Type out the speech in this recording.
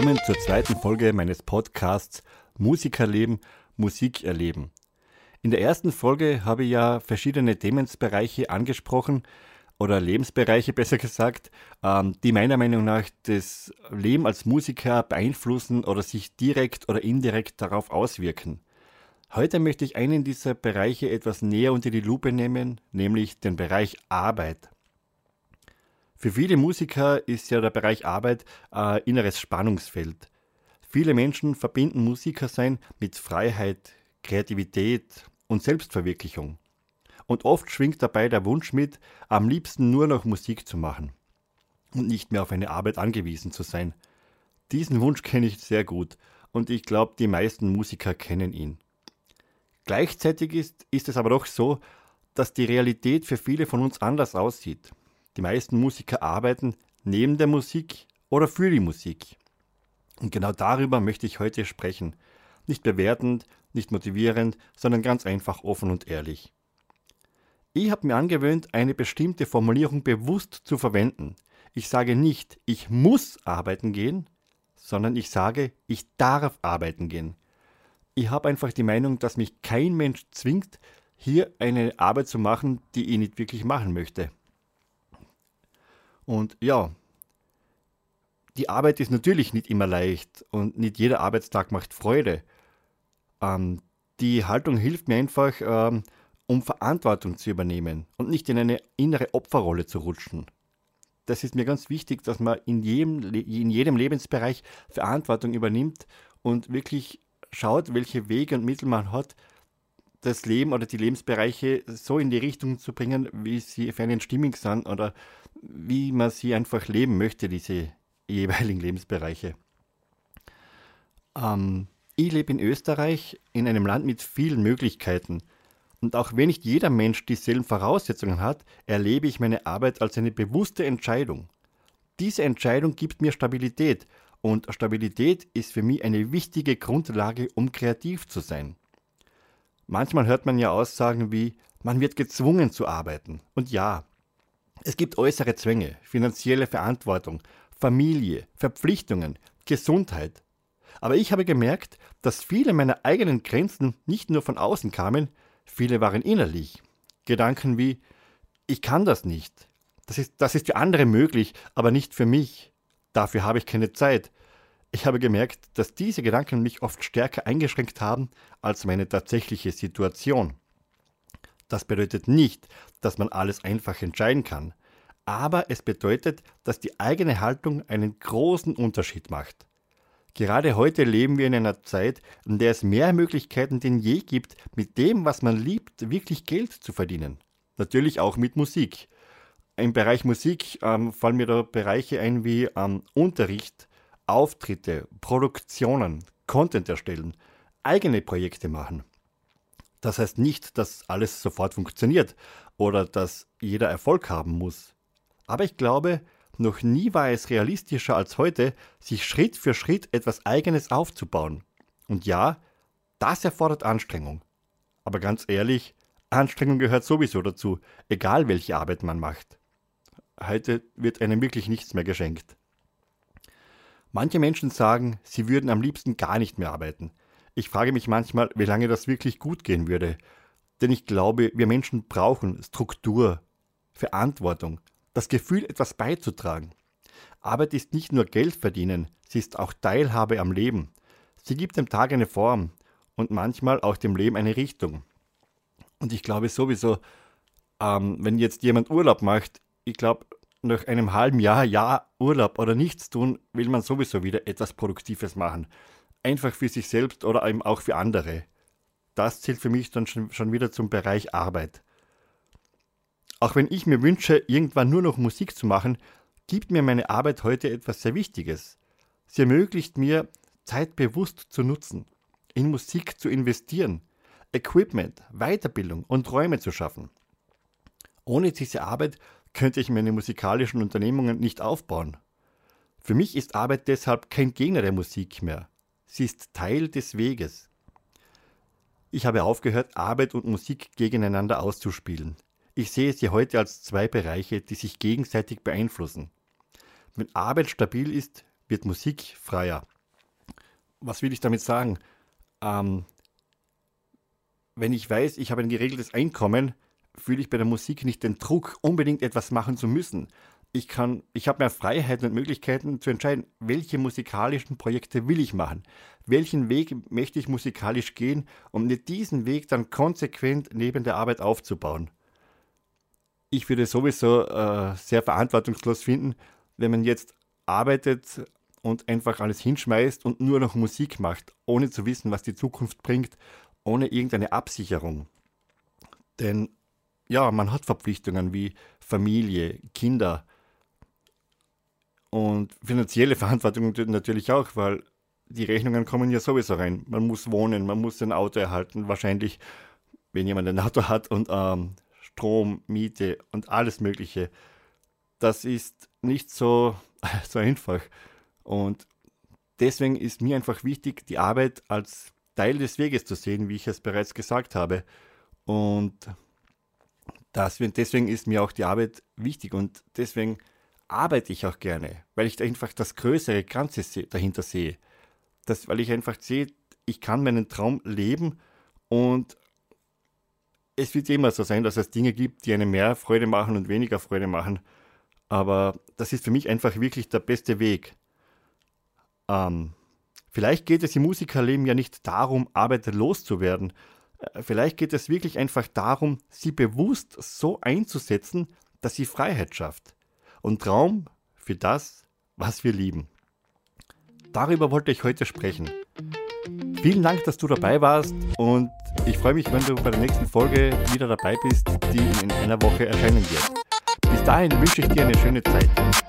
willkommen zur zweiten Folge meines Podcasts Musikerleben, Musik erleben. In der ersten Folge habe ich ja verschiedene Themenbereiche angesprochen, oder Lebensbereiche besser gesagt, die meiner Meinung nach das Leben als Musiker beeinflussen oder sich direkt oder indirekt darauf auswirken. Heute möchte ich einen dieser Bereiche etwas näher unter die Lupe nehmen, nämlich den Bereich Arbeit. Für viele Musiker ist ja der Bereich Arbeit ein inneres Spannungsfeld. Viele Menschen verbinden Musikersein mit Freiheit, Kreativität und Selbstverwirklichung. Und oft schwingt dabei der Wunsch mit, am liebsten nur noch Musik zu machen und nicht mehr auf eine Arbeit angewiesen zu sein. Diesen Wunsch kenne ich sehr gut und ich glaube, die meisten Musiker kennen ihn. Gleichzeitig ist es aber doch so, dass die Realität für viele von uns anders aussieht. Die meisten Musiker arbeiten neben der Musik oder für die Musik. Und genau darüber möchte ich heute sprechen. Nicht bewertend, nicht motivierend, sondern ganz einfach offen und ehrlich. Ich habe mir angewöhnt, eine bestimmte Formulierung bewusst zu verwenden. Ich sage nicht, ich muss arbeiten gehen, sondern ich sage, ich darf arbeiten gehen. Ich habe einfach die Meinung, dass mich kein Mensch zwingt, hier eine Arbeit zu machen, die ich nicht wirklich machen möchte. Und ja, die Arbeit ist natürlich nicht immer leicht und nicht jeder Arbeitstag macht Freude. Die Haltung hilft mir einfach, um Verantwortung zu übernehmen und nicht in eine innere Opferrolle zu rutschen. Das ist mir ganz wichtig, dass man in jedem Lebensbereich Verantwortung übernimmt und wirklich schaut, welche Wege und Mittel man hat, das Leben oder die Lebensbereiche so in die Richtung zu bringen, wie sie für einen stimmig sind oder wie man sie einfach leben möchte, diese jeweiligen Lebensbereiche. Ich lebe in Österreich, in einem Land mit vielen Möglichkeiten. Und auch wenn nicht jeder Mensch dieselben Voraussetzungen hat, erlebe ich meine Arbeit als eine bewusste Entscheidung. Diese Entscheidung gibt mir Stabilität und Stabilität ist für mich eine wichtige Grundlage, um kreativ zu sein. Manchmal hört man ja Aussagen wie, man wird gezwungen zu arbeiten. Und ja, es gibt äußere Zwänge, finanzielle Verantwortung, Familie, Verpflichtungen, Gesundheit. Aber ich habe gemerkt, dass viele meiner eigenen Grenzen nicht nur von außen kamen, viele waren innerlich. Gedanken wie, ich kann das nicht. Das ist für andere möglich, aber nicht für mich. Dafür habe ich keine Zeit. Ich habe gemerkt, dass diese Gedanken mich oft stärker eingeschränkt haben als meine tatsächliche Situation. Das bedeutet nicht, dass man alles einfach entscheiden kann. Aber es bedeutet, dass die eigene Haltung einen großen Unterschied macht. Gerade heute leben wir in einer Zeit, in der es mehr Möglichkeiten denn je gibt, mit dem, was man liebt, wirklich Geld zu verdienen. Natürlich auch mit Musik. Im Bereich Musik fallen mir da Bereiche ein wie Unterricht, Auftritte, Produktionen, Content erstellen, eigene Projekte machen. Das heißt nicht, dass alles sofort funktioniert oder dass jeder Erfolg haben muss. Aber ich glaube, noch nie war es realistischer als heute, sich Schritt für Schritt etwas Eigenes aufzubauen. Und ja, das erfordert Anstrengung. Aber ganz ehrlich, Anstrengung gehört sowieso dazu, egal welche Arbeit man macht. Heute wird einem wirklich nichts mehr geschenkt. Manche Menschen sagen, sie würden am liebsten gar nicht mehr arbeiten. Ich frage mich manchmal, wie lange das wirklich gut gehen würde. Denn ich glaube, wir Menschen brauchen Struktur, Verantwortung, das Gefühl, etwas beizutragen. Arbeit ist nicht nur Geld verdienen, sie ist auch Teilhabe am Leben. Sie gibt dem Tag eine Form und manchmal auch dem Leben eine Richtung. Und ich glaube sowieso, wenn jetzt jemand Urlaub macht, ich glaube, nach einem halben Jahr Urlaub oder nichts tun, will man sowieso wieder etwas Produktives machen. Einfach für sich selbst oder eben auch für andere. Das zählt für mich dann schon wieder zum Bereich Arbeit. Auch wenn ich mir wünsche, irgendwann nur noch Musik zu machen, gibt mir meine Arbeit heute etwas sehr Wichtiges. Sie ermöglicht mir, Zeit bewusst zu nutzen, in Musik zu investieren, Equipment, Weiterbildung und Räume zu schaffen. Ohne diese Arbeit könnte ich meine musikalischen Unternehmungen nicht aufbauen. Für mich ist Arbeit deshalb kein Gegner der Musik mehr. Sie ist Teil des Weges. Ich habe aufgehört, Arbeit und Musik gegeneinander auszuspielen. Ich sehe sie heute als zwei Bereiche, die sich gegenseitig beeinflussen. Wenn Arbeit stabil ist, wird Musik freier. Was will ich damit sagen? Ähm, Wenn ich weiß, ich habe ein geregeltes Einkommen, fühle ich bei der Musik nicht den Druck, unbedingt etwas machen zu müssen. Ich habe mehr Freiheiten und Möglichkeiten zu entscheiden, welche musikalischen Projekte will ich machen, welchen Weg möchte ich musikalisch gehen, um mit diesem Weg dann konsequent neben der Arbeit aufzubauen. Ich würde sowieso sehr verantwortungslos finden, wenn man jetzt arbeitet und einfach alles hinschmeißt und nur noch Musik macht, ohne zu wissen, was die Zukunft bringt, ohne irgendeine Absicherung. Denn ja, man hat Verpflichtungen wie Familie, Kinder und finanzielle Verantwortung natürlich auch, weil die Rechnungen kommen ja sowieso rein. Man muss wohnen, man muss ein Auto erhalten, wahrscheinlich, wenn jemand ein Auto hat und Strom, Miete und alles Mögliche. Das ist nicht so, so einfach. Und deswegen ist mir einfach wichtig, die Arbeit als Teil des Weges zu sehen, wie ich es bereits gesagt habe. Und deswegen ist mir auch die Arbeit wichtig und deswegen arbeite ich auch gerne, weil ich einfach das größere Ganze dahinter sehe. Weil ich einfach sehe, ich kann meinen Traum leben und es wird immer so sein, dass es Dinge gibt, die einem mehr Freude machen und weniger Freude machen. Aber das ist für mich einfach wirklich der beste Weg. Ähm, Vielleicht geht es im Musikerleben ja nicht darum, Arbeit loszuwerden. Vielleicht geht es wirklich einfach darum, sie bewusst so einzusetzen, dass sie Freiheit schafft und Raum für das, was wir lieben. Darüber wollte ich heute sprechen. Vielen Dank, dass du dabei warst und ich freue mich, wenn du bei der nächsten Folge wieder dabei bist, die in einer Woche erscheinen wird. Bis dahin wünsche ich dir eine schöne Zeit.